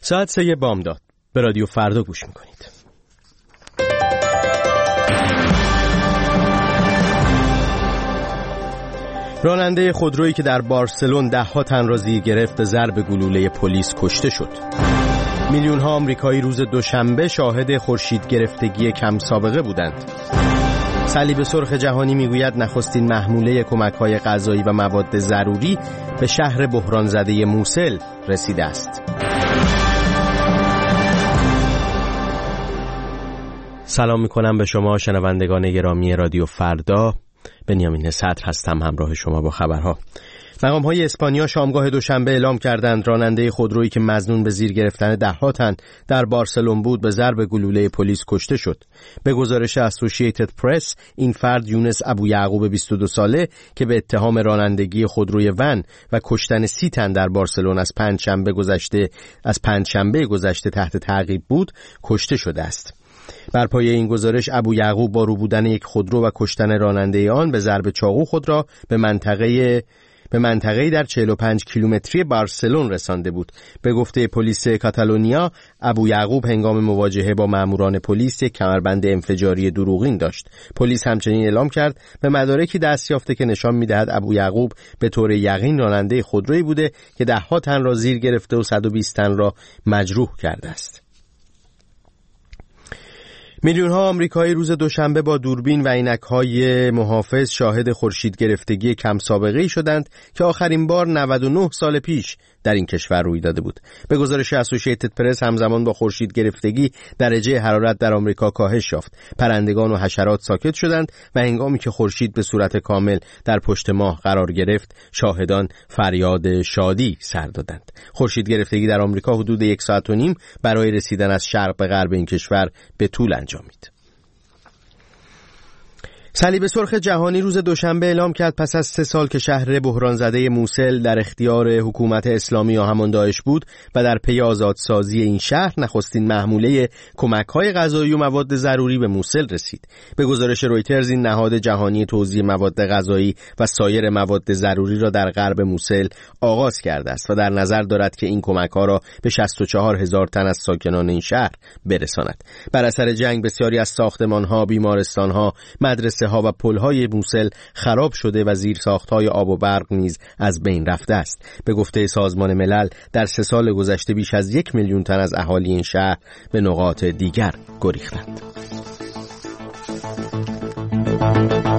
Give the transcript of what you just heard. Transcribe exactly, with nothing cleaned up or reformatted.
ساعت سه بامداد به رادیو فردا گوش میکنید. راننده خودرویی که در بارسلون ده ها تن را زیر گرفت به ضرب گلوله پلیس کشته شد. میلیون ها آمریکایی روز دوشنبه شاهد خورشید گرفتگی کم سابقه بودند. صلیب سرخ جهانی میگوید نخستین محموله کمک‌های غذایی و مواد ضروری به شهر بحران زده موسل رسیده است. سلام میکنم به شما شنوندگان گرامی رادیو فردا. بنیامین صدر هستم همراه شما با خبرها. مقام‌های اسپانیا شامگاه دوشنبه اعلام کردند راننده خودرویی که مظنون به زیر گرفتن ده‌ها تن در بارسلون بود به ضرب گلوله پلیس کشته شد. به گزارش اسوسییتد پرس این فرد یونس ابو یعقوب بیست و دو ساله که به اتهام رانندگی خودروی ون و کشتن سی تن در بارسلون از پنجشنبه گذشته از پنجشنبه گذشته تحت تعقیب بود کشته شده است. بر پایه این گزارش ابو یعقوب با رو بودن یک خودرو و کشتن راننده آن به ضرب چاقو خود را به منطقه به منطقه‌ای در چهل و پنج کیلومتری بارسلون رسانده بود. به گفته پلیس کاتالونیا، ابو یعقوب هنگام مواجهه با ماموران پلیس یک کمربند انفجاری دروغین داشت. پلیس همچنین اعلام کرد به مدارکی دست یافته که نشان می‌دهد ابو یعقوب به طور یقین راننده خودرویی بوده که ده‌ها تن را زیر گرفته و صد و بیست تن را مجروح کرده است. میلیون ها آمریکایی روز دوشنبه با دوربین و عینک‌های محافظ شاهد خورشید گرفتگی کم سابقه‌ای شدند که آخرین بار نود و نه سال پیش در این کشور روی داده بود. به گزارش اسوسییتد پرس همزمان با خورشید گرفتگی درجه حرارت در آمریکا کاهش یافت. پرندگان و حشرات ساکت شدند و هنگامی که خورشید به صورت کامل در پشت ماه قرار گرفت، شاهدان فریاد شادی سر دادند. خورشید گرفتگی در آمریکا حدود یک ساعت و نیم برای رسیدن از شرق به غرب این کشور به طول انجامید. صلیب سرخ جهانی روز دوشنبه اعلام کرد پس از سه سال که شهر بحران زده موسل در اختیار حکومت اسلامی یا همان داعش بود و در پی آزادسازی این شهر نخستین محموله کمک‌های غذایی و مواد ضروری به موسل رسید. به گزارش رویترز این نهاد جهانی توزیع مواد غذایی و سایر مواد ضروری را در غرب موسل آغاز کرده است و در نظر دارد که این کمک‌ها را به شصت و چهار هزار تن از ساکنان این شهر برساند. بر اثر جنگ بسیاری از ساختمان‌ها، بیمارستان‌ها، مدرسه ها و پل‌های موسل خراب شده و زیرساخت‌های آب و برق نیز از بین رفته است. به گفته سازمان ملل در سه سال گذشته بیش از یک میلیون تن از اهالی این شهر به نقاط دیگر گریختند.